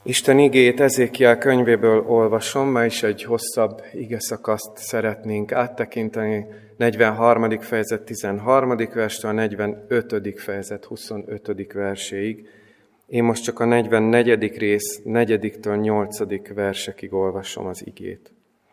Isten igéjét Ezékiel könyvéből olvasom, ma is egy hosszabb igeszakaszt szeretnénk áttekinteni, 43. fejezet 13. verstől a 45. fejezet 25. verséig. Én most csak a 44. rész 4-től 8. versekig olvasom az igét.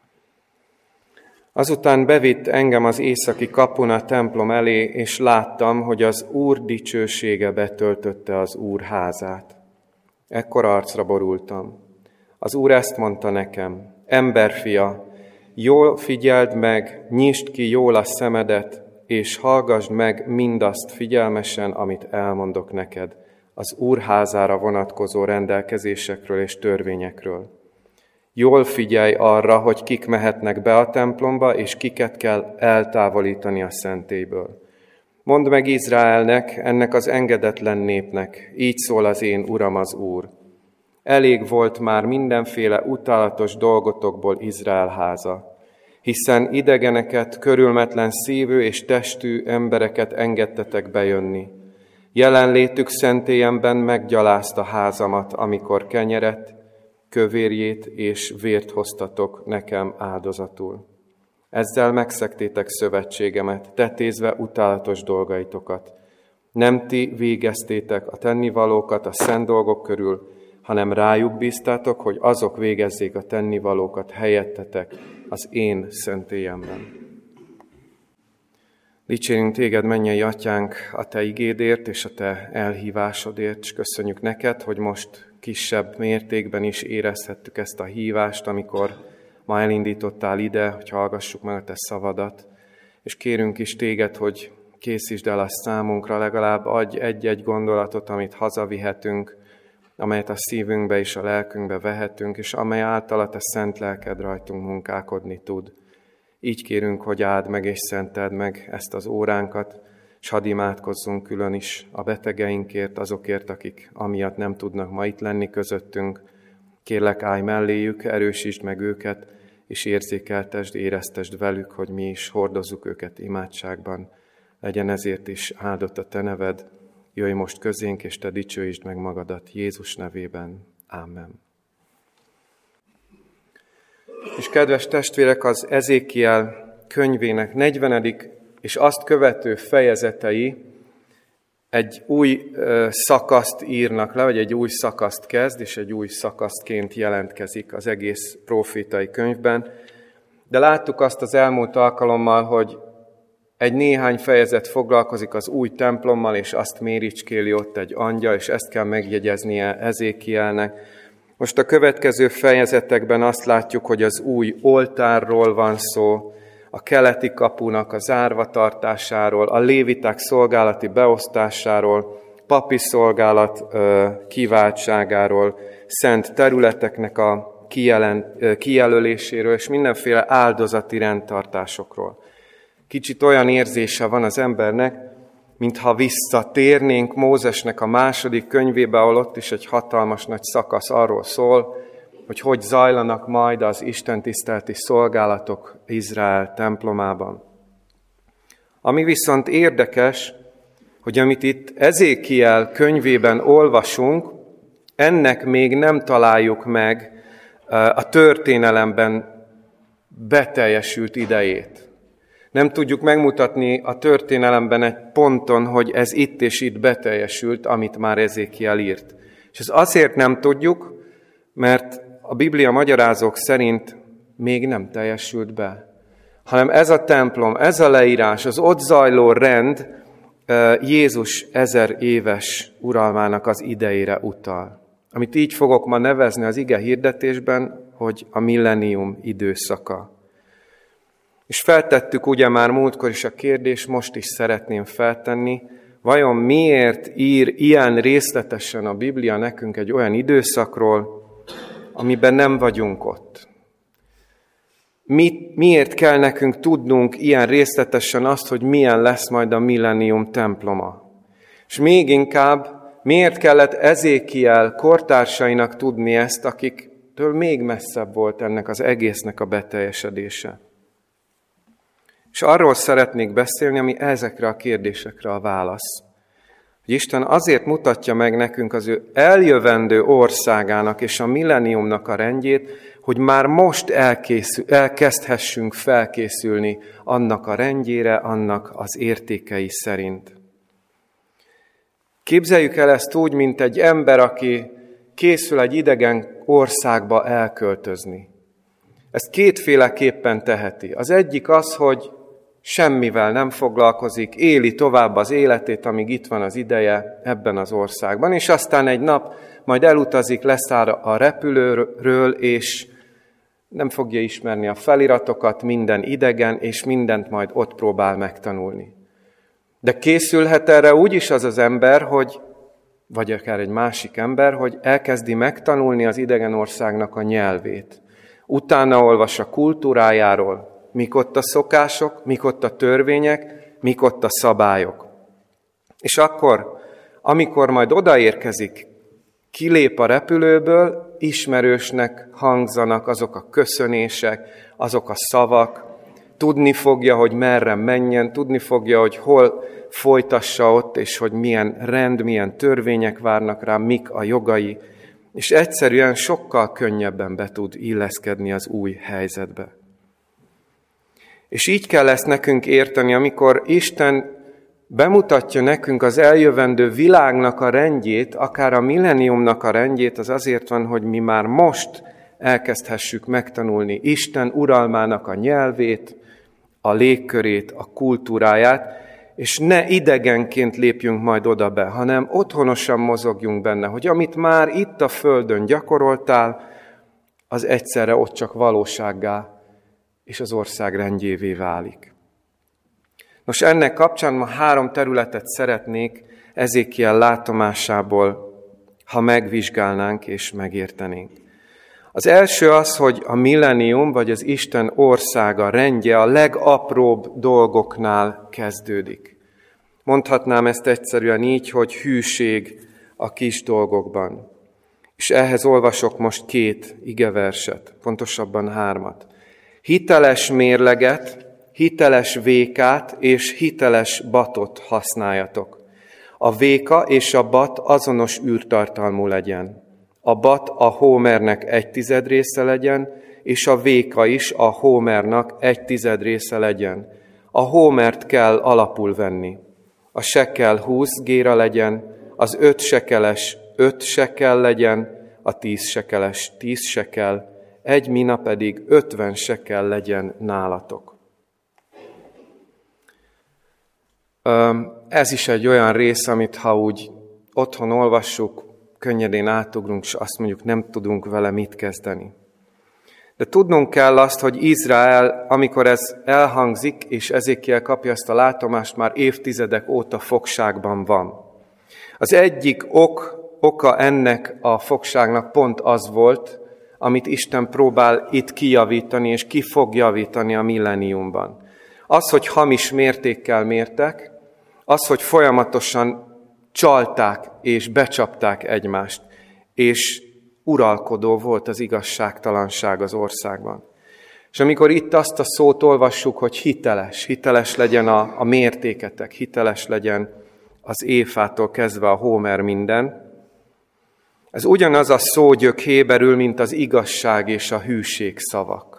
Azután bevitt engem az északi kapun a templom elé, és láttam, hogy az Úr dicsősége betöltötte az Úr házát. Ekkor arcra borultam. Az Úr ezt mondta nekem: emberfia, jól figyeld meg, nyisd ki jól a szemedet, és hallgasd meg mindazt figyelmesen, amit elmondok neked, az Úr házára vonatkozó rendelkezésekről és törvényekről. Jól figyelj arra, hogy kik mehetnek be a templomba, és kiket kell eltávolítani a szentélyből. Mondd meg Izraelnek, ennek az engedetlen népnek, így szól az én Uram az Úr. Elég volt már mindenféle utálatos dolgotokból Izrael háza, hiszen idegeneket, körülmetlen szívű és testű embereket engedtetek bejönni. Jelenlétük szentélyemben meggyalázta házamat, amikor kenyeret, kövérjét és vért hoztatok nekem áldozatul. Ezzel megszegtétek szövetségemet, tetézve utálatos dolgaitokat. Nem ti végeztétek a tennivalókat a szent dolgok körül, hanem rájuk bíztátok, hogy azok végezzék a tennivalókat helyettetek az én szentélyemben. Dicsérünk téged, mennyei atyánk, a te igédért és a te elhívásodért, és köszönjük neked, hogy most kisebb mértékben is érezhettük ezt a hívást, amikor ma elindítottál ide, hogy hallgassuk meg a te szavadat, és kérünk is téged, hogy készítsd el azt számunkra, legalább adj egy-egy gondolatot, amit hazavihetünk, amelyet a szívünkbe és a lelkünkbe vehetünk, és amely által a te szent lelked rajtunk munkálkodni tud. Így kérünk, hogy áld meg és szenteld meg ezt az óránkat, s hadd imádkozzunk külön is a betegeinkért, azokért, akik amiatt nem tudnak ma itt lenni közöttünk. Kérlek, állj melléjük, erősítsd meg őket, és érzékeltesd, éreztesd velük, hogy mi is hordozzuk őket imádságban. Legyen ezért is áldott a te neved, jöjj most közénk, és te dicsőítsd meg magadat Jézus nevében. Ámen. És kedves testvérek, az Ezékiel könyvének 40. és azt követő fejezetei egy új szakaszt írnak le, vagy egy új szakaszt kezd, és egy új szakasztként jelentkezik az egész prófétai könyvben. De láttuk azt az elmúlt alkalommal, hogy egy néhány fejezet foglalkozik az új templommal, és azt méricskéli ott egy angyal, és ezt kell megjegyeznie Ezékielnek. Most a következő fejezetekben azt látjuk, hogy az új oltárról van szó, a keleti kapunak a zárvatartásáról, a léviták szolgálati beosztásáról, papi szolgálat kiváltságáról, szent területeknek a kijelöléséről, és mindenféle áldozati rendtartásokról. Kicsit olyan érzése van az embernek, mintha visszatérnénk Mózesnek a 2. könyvébe, ahol ott is egy hatalmas nagy szakasz arról szól, hogy zajlanak majd az istentiszteleti szolgálatok Izrael templomában. Ami viszont érdekes, hogy amit itt Ezékiel könyvében olvasunk, ennek még nem találjuk meg a történelemben beteljesült idejét. Nem tudjuk megmutatni a történelemben egy ponton, hogy ez itt és itt beteljesült, amit már Ezékiel írt. És ez azért nem tudjuk, mert a Biblia magyarázók szerint még nem teljesült be, hanem ez a templom, ez a leírás, az ott zajló rend Jézus 1000 éves uralmának az idejére utal. Amit így fogok ma nevezni az ige hirdetésben, hogy a millennium időszaka. És feltettük ugye már múltkor is a kérdést, most is szeretném feltenni, vajon miért ír ilyen részletesen a Biblia nekünk egy olyan időszakról, amiben nem vagyunk ott? Miért kell nekünk tudnunk ilyen részletesen azt, hogy milyen lesz majd a millennium temploma? És még inkább, miért kellett Ezékiel kortársainak tudni ezt, akiktől még messzebb volt ennek az egésznek a beteljesedése? És arról szeretnék beszélni, ami ezekre a kérdésekre a válasz. Hogy Isten azért mutatja meg nekünk az ő eljövendő országának és a millenniumnak a rendjét, hogy már most elkezdhessünk felkészülni annak a rendjére, annak az értékei szerint. Képzeljük el ezt úgy, mint egy ember, aki készül egy idegen országba elköltözni. Ezt kétféleképpen teheti. Az egyik az, hogy semmivel nem foglalkozik, éli tovább az életét, amíg itt van az ideje ebben az országban, és aztán egy nap majd elutazik, leszáll a repülőről, és nem fogja ismerni a feliratokat, minden idegen, és mindent majd ott próbál megtanulni. De készülhet erre úgy is az ember, hogy, vagy akár egy másik ember, hogy elkezdi megtanulni az idegen országnak a nyelvét. Utána olvas a kultúrájáról, mik ott a szokások, mik ott a törvények, mik ott a szabályok. És akkor, amikor majd odaérkezik, kilép a repülőből, ismerősnek hangzanak azok a köszönések, azok a szavak, tudni fogja, hogy merre menjen, tudni fogja, hogy hol folytassa ott, és hogy milyen rend, milyen törvények várnak rá, mik a jogai, és egyszerűen sokkal könnyebben be tud illeszkedni az új helyzetbe. És így kell ezt nekünk érteni, amikor Isten bemutatja nekünk az eljövendő világnak a rendjét, akár a millenniumnak a rendjét, az azért van, hogy mi már most elkezdhessük megtanulni Isten uralmának a nyelvét, a légkörét, a kultúráját, és ne idegenként lépjünk majd oda be, hanem otthonosan mozogjunk benne, hogy amit már itt a földön gyakoroltál, az egyszerre ott csak valósággá és az ország rendjévé válik. Nos, ennek kapcsán ma 3 területet szeretnék Ezékiel látomásából, ha megvizsgálnánk és megértenénk. Az első az, hogy a millennium, vagy az Isten országa rendje a legapróbb dolgoknál kezdődik. Mondhatnám ezt egyszerűen így, hogy hűség a kis dolgokban. És ehhez olvasok most 2 igeverset, pontosabban 3. Hiteles mérleget, hiteles vékát és hiteles batot használjatok. A véka és a bat azonos űrtartalmú legyen. A bat a hómernek 1/10 része legyen, és a véka is a hómernak 1/10 része legyen. A hómert kell alapul venni. A sekel 20 géra legyen, az 5 sekeles 5 sekel legyen, a 10 sekeles 10 sekel, 1 mina pedig 50 sekel legyen nálatok. Ez is egy olyan rész, amit ha úgy otthon olvassuk, könnyedén átugrunk, és azt mondjuk, nem tudunk vele mit kezdeni. De tudnunk kell azt, hogy Izrael, amikor ez elhangzik, és Ezékiel kapja ezt a látomást, már évtizedek óta fogságban van. Az egyik oka ennek a fogságnak pont az volt, amit Isten próbál itt kijavítani, és ki fog javítani a millenniumban. Az, hogy hamis mértékkel mértek, az, hogy folyamatosan csalták és becsapták egymást, és uralkodó volt az igazságtalanság az országban. És amikor itt azt a szót olvassuk, hogy hiteles legyen a mértéketek, hiteles legyen az éfától kezdve a hómer minden, ez ugyanaz a szógyök héberül, mint az igazság és a hűség szavak.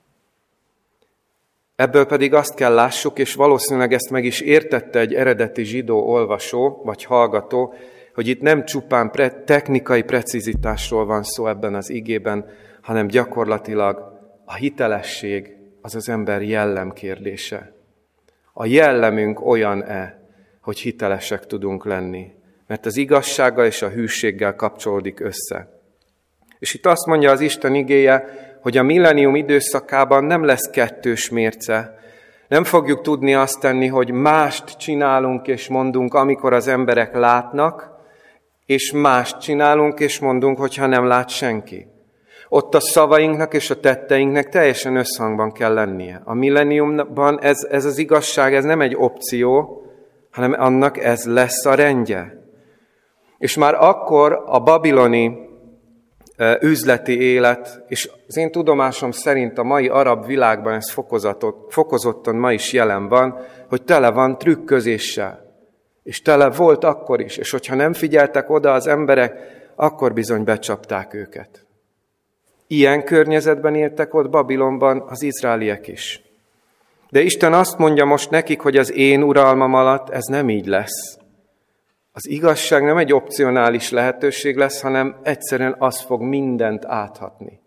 Ebből pedig azt kell lássuk, és valószínűleg ezt meg is értette egy eredeti zsidó olvasó vagy hallgató, hogy itt nem csupán technikai precizitásról van szó ebben az igében, hanem gyakorlatilag a hitelesség az az ember jellemkérdése. A jellemünk olyan-e, hogy hitelesek tudunk lenni? Mert az igazsággal és a hűséggel kapcsolódik össze. És itt azt mondja az Isten igéje, hogy a millennium időszakában nem lesz 2 mérce. Nem fogjuk tudni azt tenni, hogy mást csinálunk és mondunk, amikor az emberek látnak, és mást csinálunk és mondunk, hogyha nem lát senki. Ott a szavainknak és a tetteinknek teljesen összhangban kell lennie. A millenniumban ez az igazság, ez nem egy opció, hanem annak ez lesz a rendje. És már akkor a babiloni üzleti élet, és az én tudomásom szerint a mai arab világban ez fokozottan ma is jelen van, hogy tele van trükközéssel. És tele volt akkor is, és hogyha nem figyeltek oda az emberek, akkor bizony becsapták őket. Ilyen környezetben éltek ott Babilonban az izraeliek is. De Isten azt mondja most nekik, hogy az én uralmam alatt ez nem így lesz. Az igazság nem egy opcionális lehetőség lesz, hanem egyszerűen az fog mindent áthatni.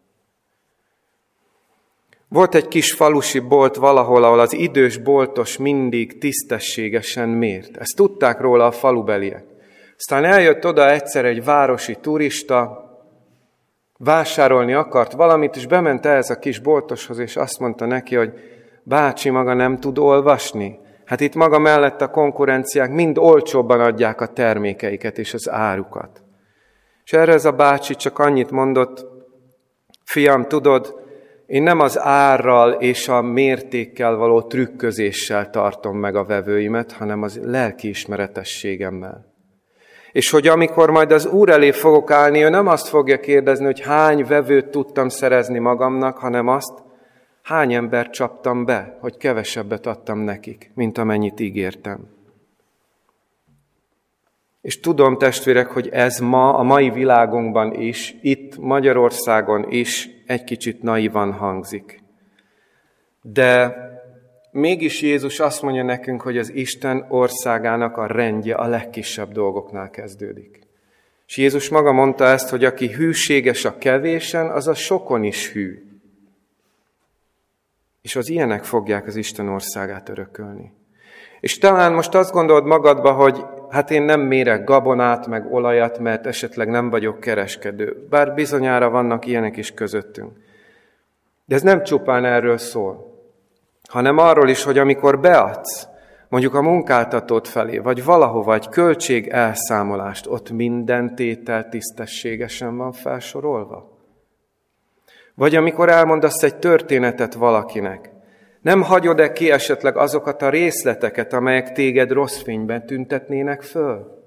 Volt egy kis falusi bolt valahol, ahol az idős boltos mindig tisztességesen mért. Ezt tudták róla a falubeliek. Aztán eljött oda egyszer egy városi turista, vásárolni akart valamit, és bement ehhez a kis boltoshoz, és azt mondta neki, hogy bácsi, maga nem tud olvasni? Hát itt maga mellett a konkurenciák mind olcsóbban adják a termékeiket és az árukat. És erre ez a bácsi csak annyit mondott, fiam, tudod, én nem az árral és a mértékkel való trükközéssel tartom meg a vevőimet, hanem az lelkiismeretességemmel. És hogy amikor majd az Úr elé fogok állni, ő nem azt fogja kérdezni, hogy hány vevőt tudtam szerezni magamnak, hanem azt, hány embert csaptam be, hogy kevesebbet adtam nekik, mint amennyit ígértem. És tudom, testvérek, hogy ez ma, a mai világunkban is, itt Magyarországon is egy kicsit naivan hangzik. De mégis Jézus azt mondja nekünk, hogy az Isten országának a rendje a legkisebb dolgoknál kezdődik. És Jézus maga mondta ezt, hogy aki hűséges a kevésen, az a sokon is hű. És az ilyenek fogják az Isten országát örökölni. És talán most azt gondolod magadba, hogy hát én nem mérek gabonát, meg olajat, mert esetleg nem vagyok kereskedő. Bár bizonyára vannak ilyenek is közöttünk. De ez nem csupán erről szól, hanem arról is, hogy amikor beadsz, mondjuk a munkáltatód felé, vagy valahova egy költség elszámolást, ott minden tétel tisztességesen van felsorolva. Vagy amikor elmondasz egy történetet valakinek, nem hagyod-e ki esetleg azokat a részleteket, amelyek téged rossz fényben tüntetnének föl?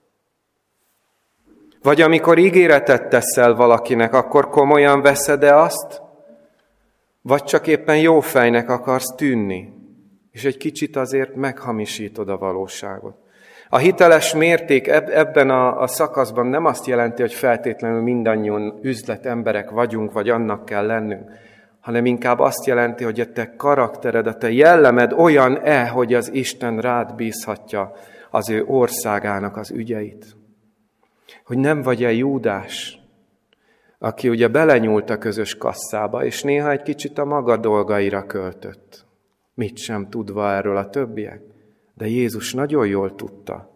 Vagy amikor ígéretet teszel valakinek, akkor komolyan veszed-e azt? Vagy csak éppen jó fejnek akarsz tűnni, és egy kicsit azért meghamisítod a valóságot. A hiteles mérték ebben a szakaszban nem azt jelenti, hogy feltétlenül mindannyian üzletemberek vagyunk, vagy annak kell lennünk, hanem inkább azt jelenti, hogy a te karaktered, a te jellemed olyan-e, hogy az Isten rád bízhatja az ő országának az ügyeit. Hogy nem vagy-e Júdás, aki ugye belenyúlt a közös kasszába, és néha egy kicsit a maga dolgaira költött. Mit sem tudva erről a többiek, de Jézus nagyon jól tudta.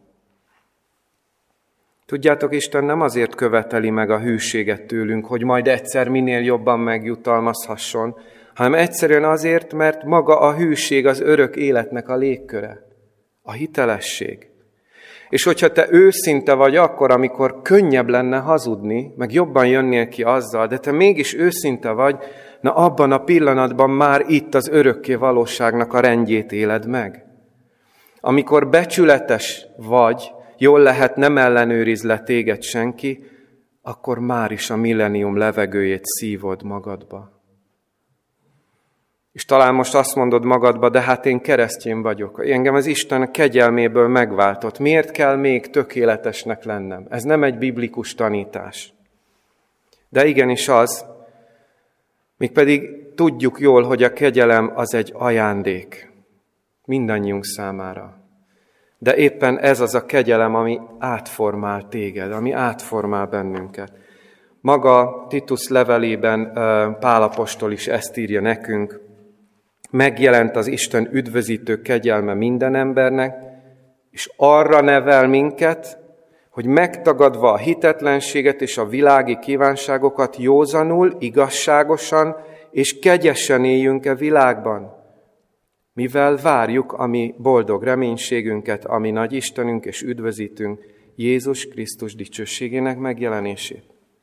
Tudjátok, Isten nem azért követeli meg a hűséget tőlünk, hogy majd egyszer minél jobban megjutalmazhasson, hanem egyszerűen azért, mert maga a hűség az örök életnek a légköre, a hitelesség. És hogyha te őszinte vagy akkor, amikor könnyebb lenne hazudni, meg jobban jönnél ki azzal, de te mégis őszinte vagy, na abban a pillanatban már itt az örökké valóságnak a rendjét éled meg. Amikor becsületes vagy, jól lehet nem ellenőriz le téged senki, akkor már is a millennium levegőjét szívod magadba. És talán most azt mondod magadba, de hát én keresztény vagyok. Engem az Isten kegyelméből megváltott. Miért kell még tökéletesnek lennem? Ez nem egy biblikus tanítás. De igenis az, mégpedig tudjuk jól, hogy a kegyelem az egy ajándék mindannyiunk számára. De éppen ez az a kegyelem, ami átformál téged, ami átformál bennünket. Maga Titus levelében Pál apostol is ezt írja nekünk. Megjelent az Isten üdvözítő kegyelme minden embernek, és arra nevel minket, hogy megtagadva a hitetlenséget és a világi kívánságokat józanul, igazságosan és kegyesen éljünk e világban, mivel várjuk a mi boldog reménységünket, ami nagy Istenünk és üdvözítünk, Jézus Krisztus dicsőségének megjelenését.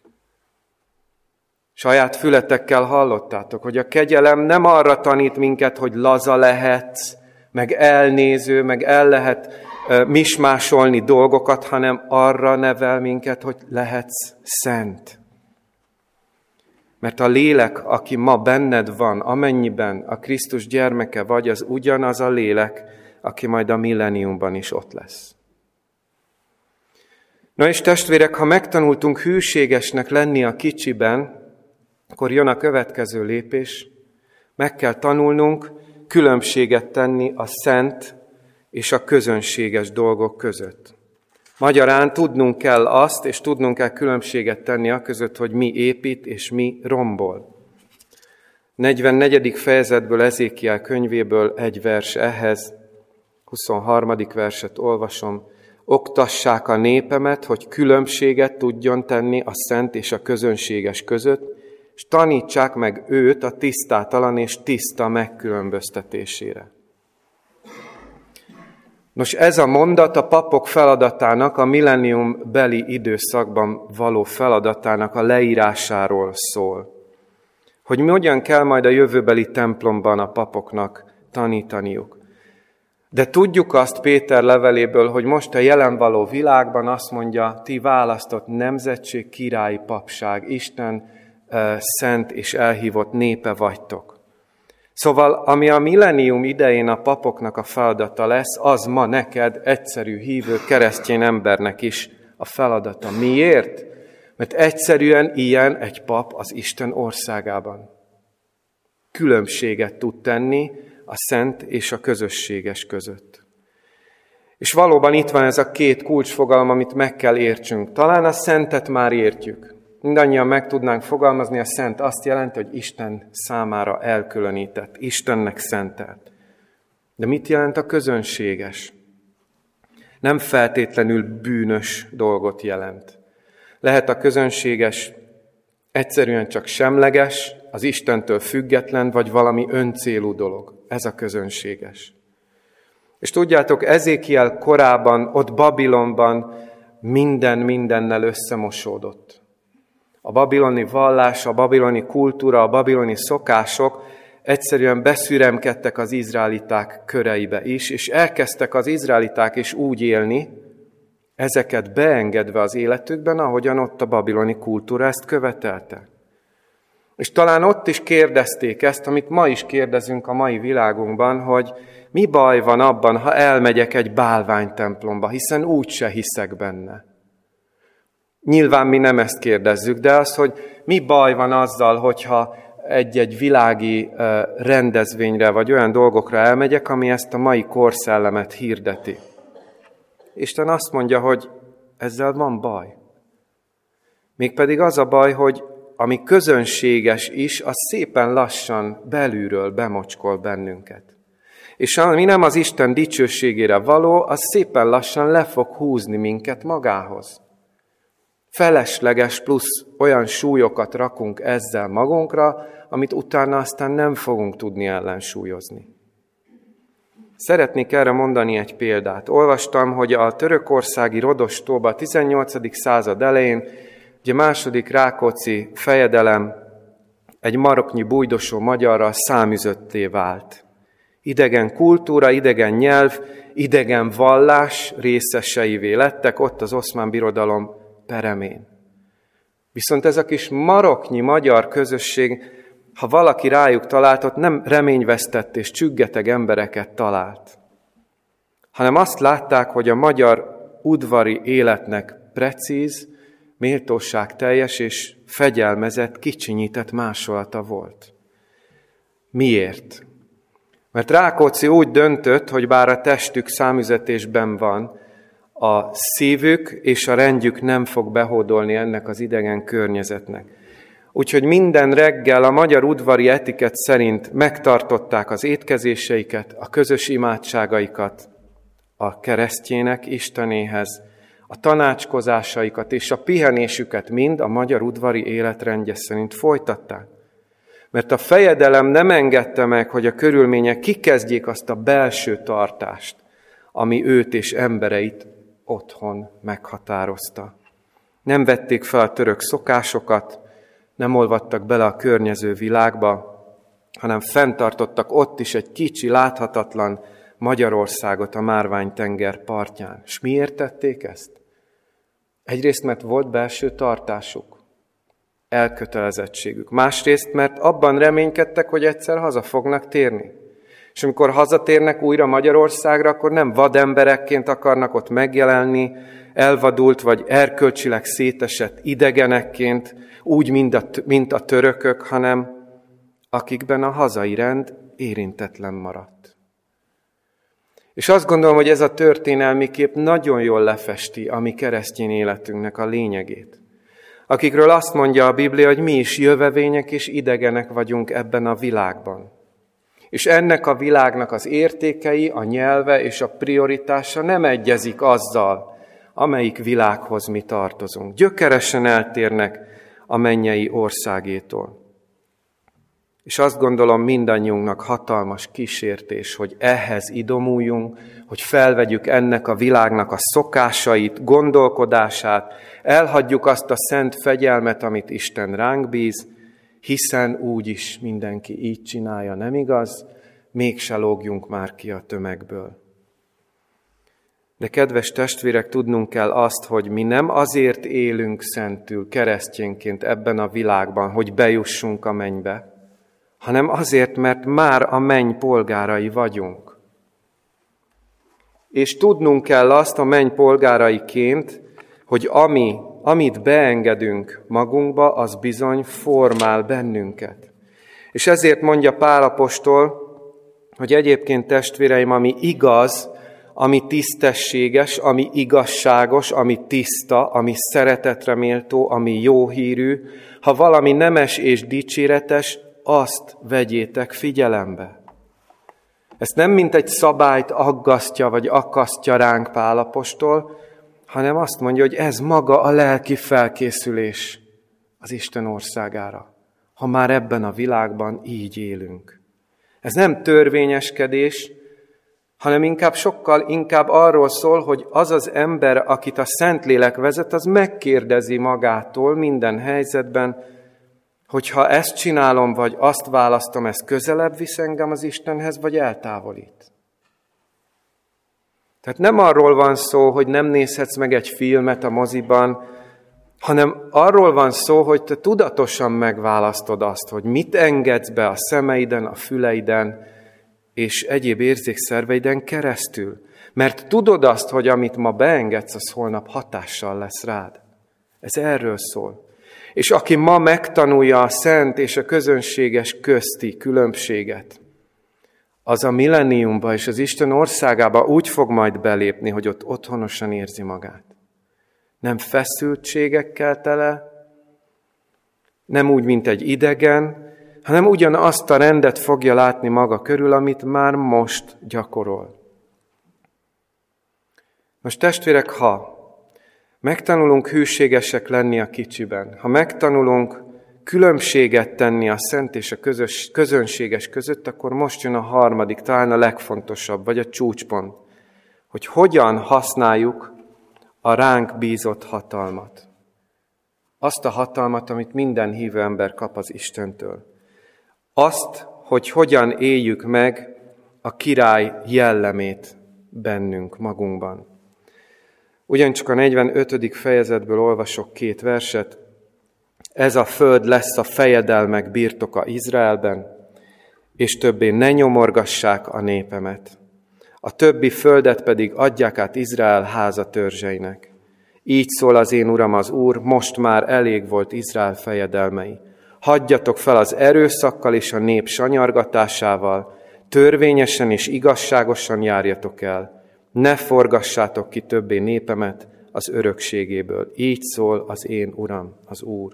Saját fületekkel hallottátok, hogy a kegyelem nem arra tanít minket, hogy laza lehetsz, meg elnéző, meg el lehet mismásolni dolgokat, hanem arra nevel minket, hogy lehetsz szent. Mert a lélek, aki ma benned van, amennyiben a Krisztus gyermeke vagy, az ugyanaz a lélek, aki majd a millenniumban is ott lesz. Na és testvérek, ha megtanultunk hűségesnek lenni a kicsiben, akkor jön a következő lépés. Meg kell tanulnunk különbséget tenni a szent és a közönséges dolgok között. Magyarán tudnunk kell azt, és tudnunk kell különbséget tenni a között, hogy mi épít és mi rombol. 44. fejezetből, Ezékiel könyvéből egy vers ehhez, 23. verset olvasom. Oktassák a népemet, hogy különbséget tudjon tenni a szent és a közönséges között, és tanítsák meg őt a tisztátalan és tiszta megkülönböztetésére. Nos, ez a mondat a papok feladatának, a millenniumbeli időszakban való feladatának a leírásáról szól. Hogy hogyan kell majd a jövőbeli templomban a papoknak tanítaniuk. De tudjuk azt Péter leveléből, hogy most a jelen való világban azt mondja, ti választott nemzetség, királyi papság, Isten szent és elhívott népe vagytok. Szóval, ami a millennium idején a papoknak a feladata lesz, az ma neked, egyszerű hívő keresztény embernek is a feladata. Miért? Mert egyszerűen ilyen egy pap az Isten országában. Különbséget tud tenni a szent és a közösséges között. És valóban itt van ez a két kulcsfogalom, amit meg kell értsünk. Talán a szentet már értjük. Mindannyian meg tudnánk fogalmazni, a szent azt jelenti, hogy Isten számára elkülönített, Istennek szentelt. De mit jelent a közönséges? Nem feltétlenül bűnös dolgot jelent. Lehet a közönséges egyszerűen csak semleges, az Istentől független, vagy valami öncélú dolog. Ez a közönséges. És tudjátok, Ezékiel korában, ott Babilonban minden mindennel összemosódott. A babiloni vallás, a babiloni kultúra, a babiloni szokások egyszerűen beszüremkedtek az izraeliták köreibe is, és elkezdtek az izraeliták is úgy élni, ezeket beengedve az életükben, ahogyan ott a babiloni kultúra ezt követelte. És talán ott is kérdezték ezt, amit ma is kérdezünk a mai világunkban, hogy mi baj van abban, ha elmegyek egy bálványtemplomba, hiszen úgyse hiszek benne. Nyilván mi nem ezt kérdezzük, de az, hogy mi baj van azzal, hogyha egy-egy világi rendezvényre vagy olyan dolgokra elmegyek, ami ezt a mai korszellemet hirdeti. Isten azt mondja, hogy ezzel van baj. Mégpedig az a baj, hogy ami közönséges is, az szépen lassan belülről bemocskol bennünket. És ami nem az Isten dicsőségére való, az szépen lassan le fog húzni minket magához. Felesleges plusz olyan súlyokat rakunk ezzel magunkra, amit utána aztán nem fogunk tudni ellensúlyozni. Szeretnék erre mondani egy példát. Olvastam, hogy a törökországi Rodostóban a 18. század elején, ugye második Rákóczi fejedelem egy maroknyi bújdosó magyarral száműzötté vált. Idegen kultúra, idegen nyelv, idegen vallás részeseivé lettek ott az Oszmán Birodalom peremén. Viszont ez a kis maroknyi magyar közösség, ha valaki rájuk talált, ott nem reményvesztett és csüggeteg embereket talált, hanem azt látták, hogy a magyar udvari életnek precíz, méltóságteljes és fegyelmezett, kicsinyített másolata volt. Miért? Mert Rákóczi úgy döntött, hogy bár a testük számüzetésben van, a szívük és a rendjük nem fog behódolni ennek az idegen környezetnek. Úgyhogy minden reggel a magyar udvari etikett szerint megtartották az étkezéseiket, a közös imádságaikat a keresztjének Istenéhez, a tanácskozásaikat és a pihenésüket mind a magyar udvari életrendje szerint folytatták. Mert a fejedelem nem engedte meg, hogy a körülmények kikezdjék azt a belső tartást, ami őt és embereit otthon meghatározta. Nem vették fel a török szokásokat, nem olvadtak bele a környező világba, hanem fenntartottak ott is egy kicsi, láthatatlan Magyarországot a Márvány-tenger partján. És miért tették ezt? Egyrészt, mert volt belső tartásuk, elkötelezettségük. Másrészt, mert abban reménykedtek, hogy egyszer haza fognak térni. És amikor hazatérnek újra Magyarországra, akkor nem vademberekként akarnak ott megjelenni, elvadult vagy erkölcsileg szétesett idegenekként, úgy, mint a törökök, hanem akikben a hazai rend érintetlen maradt. És azt gondolom, hogy ez a történelmi kép nagyon jól lefesti a mi keresztény életünknek a lényegét. Akikről azt mondja a Biblia, hogy mi is jövevények és idegenek vagyunk ebben a világban. És ennek a világnak az értékei, a nyelve és a prioritása nem egyezik azzal, amelyik világhoz mi tartozunk. Gyökeresen eltérnek a mennyei országétól. És azt gondolom, mindannyiunknak hatalmas kísértés, hogy ehhez idomuljunk, hogy felvegyük ennek a világnak a szokásait, gondolkodását, elhagyjuk azt a szent fegyelmet, amit Isten ránk bíz, hiszen úgyis mindenki így csinálja, nem igaz? Mégse lógjunk már ki a tömegből. De kedves testvérek, tudnunk kell azt, hogy mi nem azért élünk szentül keresztényként ebben a világban, hogy bejussunk a mennybe, hanem azért, mert már a menny polgárai vagyunk. És tudnunk kell azt a menny polgáraiként, hogy amit beengedünk magunkba, az bizony formál bennünket. És ezért mondja Pál apostol, hogy egyébként testvéreim, ami igaz, ami tisztességes, ami igazságos, ami tiszta, ami szeretetre méltó, ami jó hírű, ha valami nemes és dicséretes, azt vegyétek figyelembe. Ezt nem mint egy szabályt aggasztja vagy akasztja ránk Pál apostol, hanem azt mondja, hogy ez maga a lelki felkészülés az Isten országára, ha már ebben a világban így élünk. Ez nem törvényeskedés, hanem sokkal inkább arról szól, hogy az az ember, akit a Szentlélek vezet, az megkérdezi magától minden helyzetben, hogy ha ezt csinálom, vagy azt választom, ez közelebb visz engem az Istenhez, vagy eltávolít. Tehát nem arról van szó, hogy nem nézhetsz meg egy filmet a moziban, hanem arról van szó, hogy te tudatosan megválasztod azt, hogy mit engedsz be a szemeiden, a füleiden és egyéb érzékszerveiden keresztül. Mert tudod azt, hogy amit ma beengedsz, az holnap hatással lesz rád. Ez erről szól. És aki ma megtanulja a szent és a közönséges közti különbséget, az a millenniumba és az Isten országába úgy fog majd belépni, hogy ott otthonosan érzi magát. Nem feszültségekkel tele, nem úgy, mint egy idegen, hanem ugyanazt a rendet fogja látni maga körül, amit már most gyakorol. Most testvérek, ha megtanulunk hűségesek lenni a kicsiben, ha megtanulunk különbséget tenni a szent és a közönséges között, akkor most jön a harmadik, talán a legfontosabb, vagy a csúcspont, hogy hogyan használjuk a ránk bízott hatalmat. Azt a hatalmat, amit minden hívő ember kap az Istentől. Azt, hogy hogyan éljük meg a király jellemét bennünk, magunkban. Ugyancsak a 45. fejezetből olvasok 2 verset. Ez a föld lesz a fejedelmek birtoka Izraelben, és többé ne nyomorgassák a népemet. A többi földet pedig adják át Izrael háza törzseinek. Így szól az én Uram az Úr, most már elég volt Izrael fejedelmei. Hagyjatok fel az erőszakkal és a nép sanyargatásával, törvényesen és igazságosan járjatok el. Ne forgassátok ki többé népemet az örökségéből. Így szól az én Uram, az Úr.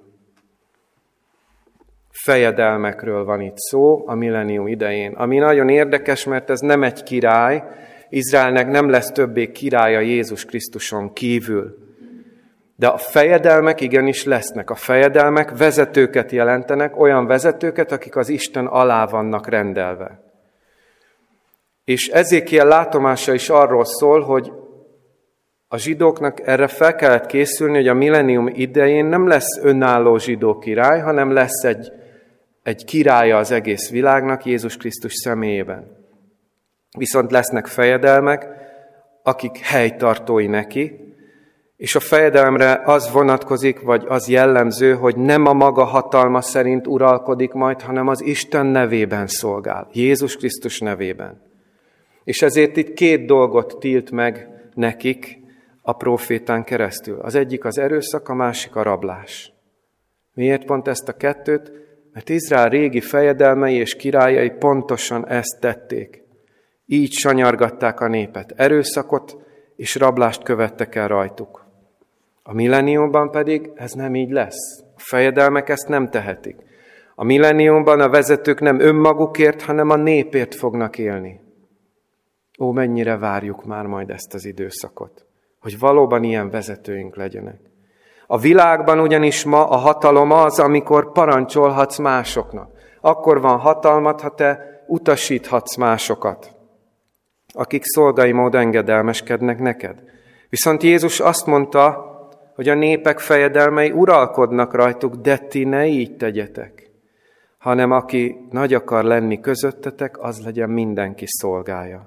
Fejedelmekről van itt szó a millennium idején, ami nagyon érdekes, mert ez nem egy király, Izraelnek nem lesz többé királya Jézus Krisztuson kívül. De a fejedelmek igenis lesznek. A fejedelmek vezetőket jelentenek, olyan vezetőket, akik az Isten alá vannak rendelve. És Ezékiel látomása is arról szól, hogy a zsidóknak erre fel kellett készülni, hogy a millennium idején nem lesz önálló zsidó király, hanem lesz egy királya az egész világnak Jézus Krisztus személyében. Viszont lesznek fejedelmek, akik helytartói neki, És a fejedelemre az vonatkozik, vagy az jellemző, hogy nem a maga hatalma szerint uralkodik majd, hanem az Isten nevében szolgál, Jézus Krisztus nevében. És ezért itt két dolgot tilt meg nekik a prófétán keresztül. Az egyik az erőszak, a másik a rablás. Miért pont ezt a kettőt? Mert Izrael régi fejedelmei és királyai pontosan ezt tették. Így sanyargatták a népet. Erőszakot és rablást követtek el rajtuk. A millenniumban pedig ez nem így lesz. A fejedelmek ezt nem tehetik. A millenniumban a vezetők nem önmagukért, hanem a népért fognak élni. Ó, mennyire várjuk már majd ezt az időszakot, hogy valóban ilyen vezetőink legyenek. A világban ugyanis ma a hatalom az, amikor parancsolhatsz másoknak. Akkor van hatalmad, ha te utasíthatsz másokat, akik szolgai mód engedelmeskednek neked. Viszont Jézus azt mondta, hogy a népek fejedelmei uralkodnak rajtuk, de ti ne így tegyetek, hanem aki nagy akar lenni közöttetek, az legyen mindenki szolgája.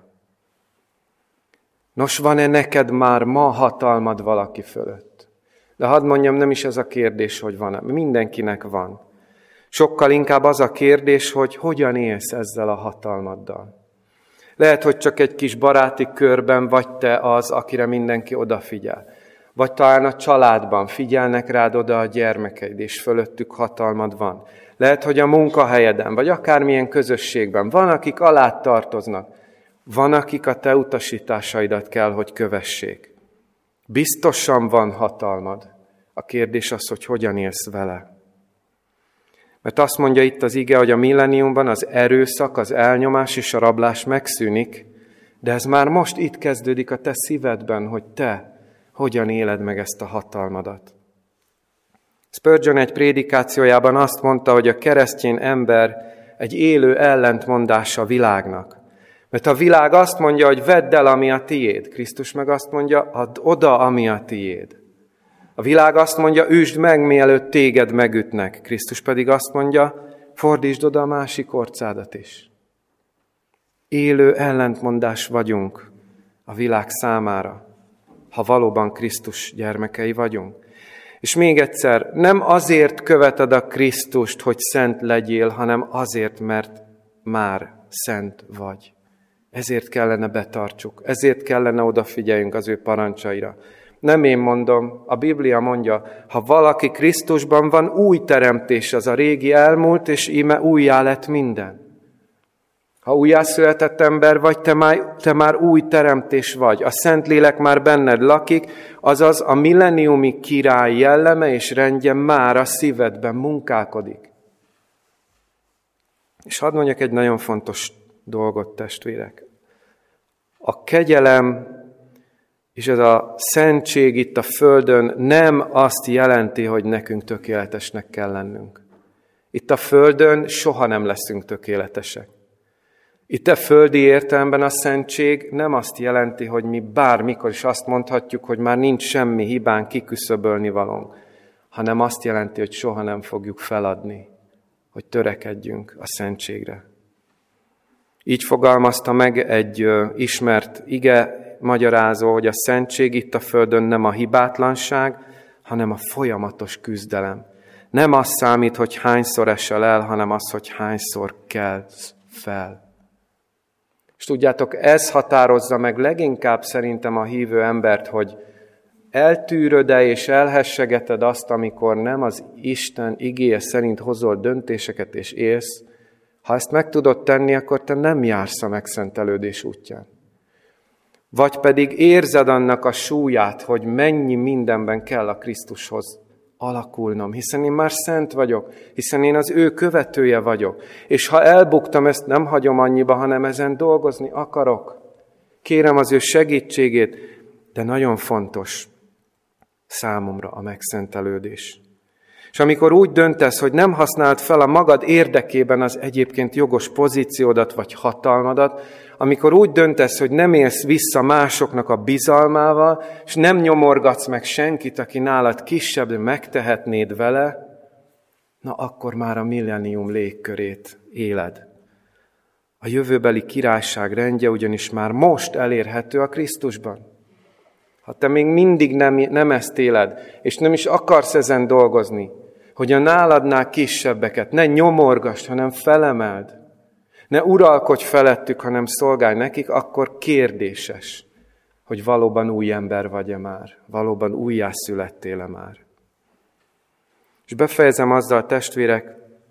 Nos, van-e neked már ma hatalmad valaki fölött? De hadd mondjam, nem is ez a kérdés, hogy van-e. Mindenkinek van. Sokkal inkább az a kérdés, hogy hogyan élsz ezzel a hatalmaddal. Lehet, hogy csak egy kis baráti körben vagy te az, akire mindenki odafigyel. Vagy talán a családban figyelnek rád oda a gyermekeid, és fölöttük hatalmad van. Lehet, hogy a munkahelyeden, vagy akármilyen közösségben. Van, akik alád tartoznak. Van, akik a te utasításaidat kell, hogy kövessék. Biztosan van hatalmad. A kérdés az, hogy hogyan élsz vele. Mert azt mondja itt az ige, hogy a millenniumban az erőszak, az elnyomás és a rablás megszűnik, de ez már most itt kezdődik a te szívedben, hogy te hogyan éled meg ezt a hatalmadat. Spurgeon egy prédikációjában azt mondta, hogy a keresztény ember egy élő ellentmondása a világnak. Mert a világ azt mondja, hogy vedd el, ami a tiéd. Krisztus meg azt mondja, add oda, ami a tiéd. A világ azt mondja, üsd meg, mielőtt téged megütnek. Krisztus pedig azt mondja, fordítsd oda a másik orcádat is. Élő ellentmondás vagyunk a világ számára, ha valóban Krisztus gyermekei vagyunk. És még egyszer, nem azért követed a Krisztust, hogy szent legyél, hanem azért, mert már szent vagy. Ezért kellene betartsuk, ezért kellene odafigyeljünk az ő parancsaira. Nem én mondom, a Biblia mondja, ha valaki Krisztusban van, új teremtés, az a régi elmúlt, és íme újjá lett minden. Ha újjászületett ember vagy, te már új teremtés vagy. A Szentlélek már benned lakik, azaz a milleniumi király jelleme és rendje már a szívedben munkálkodik. És hadd mondjak egy nagyon fontos dolgot, testvérek. A kegyelem és ez a szentség itt a földön nem azt jelenti, hogy nekünk tökéletesnek kell lennünk. Itt a földön soha nem leszünk tökéletesek. Itt a földi értelemben a szentség nem azt jelenti, hogy mi bármikor is azt mondhatjuk, hogy már nincs semmi hibán, kiküszöbölni valónk, hanem azt jelenti, hogy soha nem fogjuk feladni, hogy törekedjünk a szentségre. Így fogalmazta meg egy ismert ige magyarázó, hogy a szentség itt a földön nem a hibátlanság, hanem a folyamatos küzdelem. Nem az számít, hogy hányszor esel el, hanem az, hogy hányszor kelsz fel. És tudjátok, ez határozza meg leginkább szerintem a hívő embert, hogy eltűröd-e és elhessegeted azt, amikor nem az Isten igéje szerint hozol döntéseket és élsz. Ha ezt meg tudod tenni, akkor te nem jársz a megszentelődés útján. Vagy pedig érzed annak a súlyát, hogy mennyi mindenben kell a Krisztushoz alakulnom, hiszen én már szent vagyok, hiszen én az ő követője vagyok. És ha elbuktam, ezt nem hagyom annyiba, hanem ezen dolgozni akarok. Kérem az ő segítségét, de nagyon fontos számomra a megszentelődés. És amikor úgy döntesz, hogy nem használd fel a magad érdekében az egyébként jogos pozíciódat vagy hatalmadat, amikor úgy döntesz, hogy nem élsz vissza másoknak a bizalmával, és nem nyomorgatsz meg senkit, aki nálad kisebb, de megtehetnéd vele, na akkor már a millennium légkörét éled. A jövőbeli királyság rendje ugyanis már most elérhető a Krisztusban. ha te még mindig nem ezt éled, és nem is akarsz ezen dolgozni, hogy a náladnál kisebbeket ne nyomorgass, hanem felemeld, ne uralkodj felettük, hanem szolgálj nekik, akkor kérdéses, hogy valóban új ember vagy-e már, valóban újjászülettél-e már. És befejezem azzal, testvérek,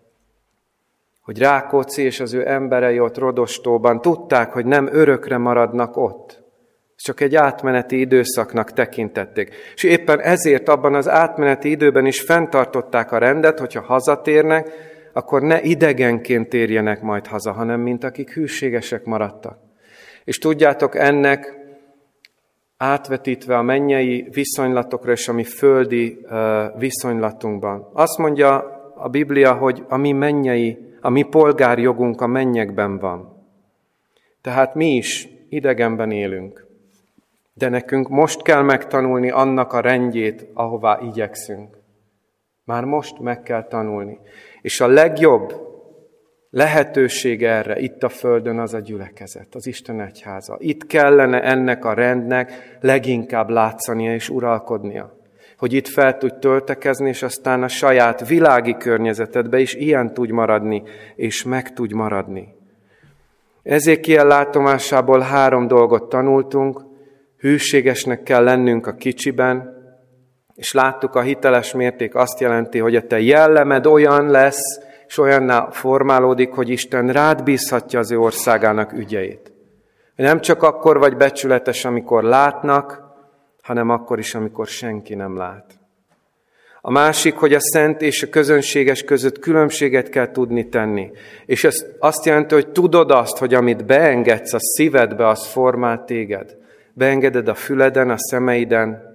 hogy Rákóczi és az ő emberei ott Rodostóban tudták, hogy nem örökre maradnak ott. Csak egy átmeneti időszaknak tekintették. És éppen ezért abban az átmeneti időben is fenntartották a rendet, hogyha hazatérnek, akkor ne idegenként térjenek majd haza, hanem mint akik hűségesek maradtak. És tudjátok, ennek átvetítve a mennyei viszonylatokra és a mi földi viszonylatunkban. Azt mondja a Biblia, hogy a mi polgárjogunk a mennyekben van. Tehát mi is idegenben élünk. De nekünk most kell megtanulni annak a rendjét, ahová igyekszünk. Már most meg kell tanulni. És a legjobb lehetőség erre itt a földön az a gyülekezet, az Isten egyháza. Itt kellene ennek a rendnek leginkább látszania és uralkodnia. Hogy itt fel tudj töltekezni, és aztán a saját világi környezetedbe is ilyen tudj maradni, és meg tudj maradni. Ezékiel látomásából 3 dolgot tanultunk. Hűségesnek kell lennünk a kicsiben, és láttuk, a hiteles mérték azt jelenti, hogy a te jellemed olyan lesz, és olyanná formálódik, hogy Isten rád bízhatja az ő országának ügyeit. Nem csak akkor vagy becsületes, amikor látnak, hanem akkor is, amikor senki nem lát. A másik, hogy a szent és a közönséges között különbséget kell tudni tenni. És ez azt jelenti, hogy tudod azt, hogy amit beengedsz a szívedbe, az formál téged. Beengeded a füleden, a szemeiden.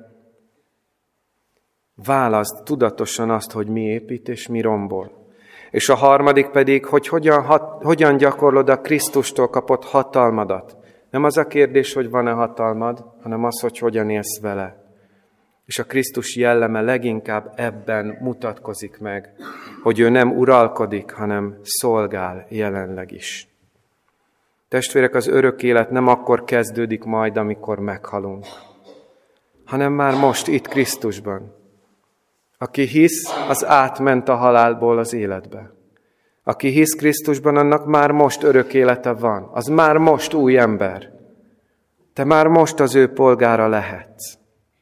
Válaszd tudatosan azt, hogy mi épít és mi rombol. És a harmadik pedig, hogy hogyan gyakorlod a Krisztustól kapott hatalmadat. Nem az a kérdés, hogy van-e hatalmad, hanem az, hogy hogyan élsz vele. És a Krisztus jelleme leginkább ebben mutatkozik meg, hogy ő nem uralkodik, hanem szolgál jelenleg is. Testvérek, az örök élet nem akkor kezdődik majd, amikor meghalunk, hanem már most itt Krisztusban. Aki hisz, az átment a halálból az életbe. Aki hisz Krisztusban, annak már most örök élete van. Az már most új ember. Te már most az ő polgára lehetsz.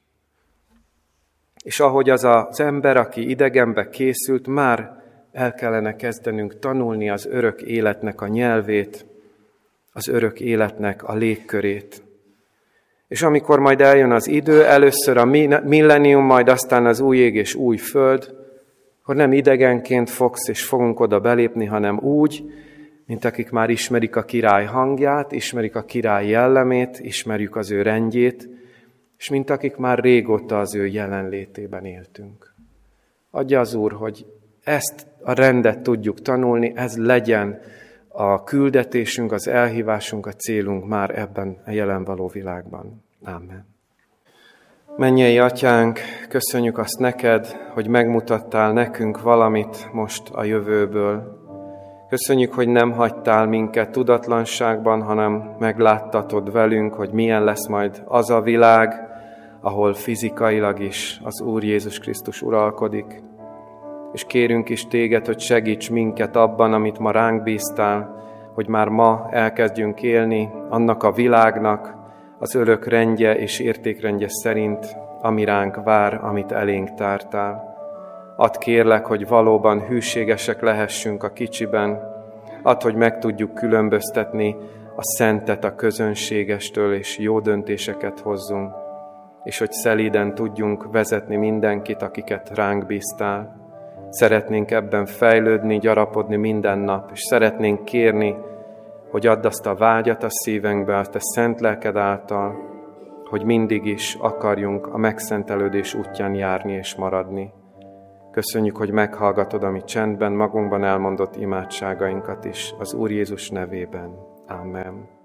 És ahogy az ember, aki idegenbe készült, már el kellene kezdenünk tanulni az örök életnek a nyelvét, az örök életnek a légkörét. És amikor majd eljön az idő, először a millennium, majd aztán az új ég és új föld, hogy nem idegenként fogunk oda belépni, hanem úgy, mint akik már ismerik a király hangját, ismerik a király jellemét, ismerjük az ő rendjét, és mint akik már régóta az ő jelenlétében éltünk. Adja az Úr, hogy ezt a rendet tudjuk tanulni, ez legyen a küldetésünk, az elhívásunk, a célunk már ebben a jelen való világban. Ámen. Mennyei Atyánk, köszönjük azt neked, hogy megmutattál nekünk valamit most a jövőből. Köszönjük, hogy nem hagytál minket tudatlanságban, hanem megláttatod velünk, hogy milyen lesz majd az a világ, ahol fizikailag is az Úr Jézus Krisztus uralkodik. És kérünk is téged, hogy segíts minket abban, amit ma ránk bíztál, hogy már ma elkezdjünk élni annak a világnak az örök rendje és értékrendje szerint, ami ránk vár, amit elénk tártál. Add kérlek, hogy valóban hűségesek lehessünk a kicsiben, add, hogy meg tudjuk különböztetni a szentet a közönségestől, és jó döntéseket hozzunk, és hogy szelíden tudjunk vezetni mindenkit, akiket ránk bíztál. Szeretnénk ebben fejlődni, gyarapodni minden nap, és szeretnénk kérni, hogy add azt a vágyat a szívünkbe, a te szent lelked által, hogy mindig is akarjunk a megszentelődés útján járni és maradni. Köszönjük, hogy meghallgatod a mi csendben, magunkban elmondott imádságainkat is, az Úr Jézus nevében. Amen.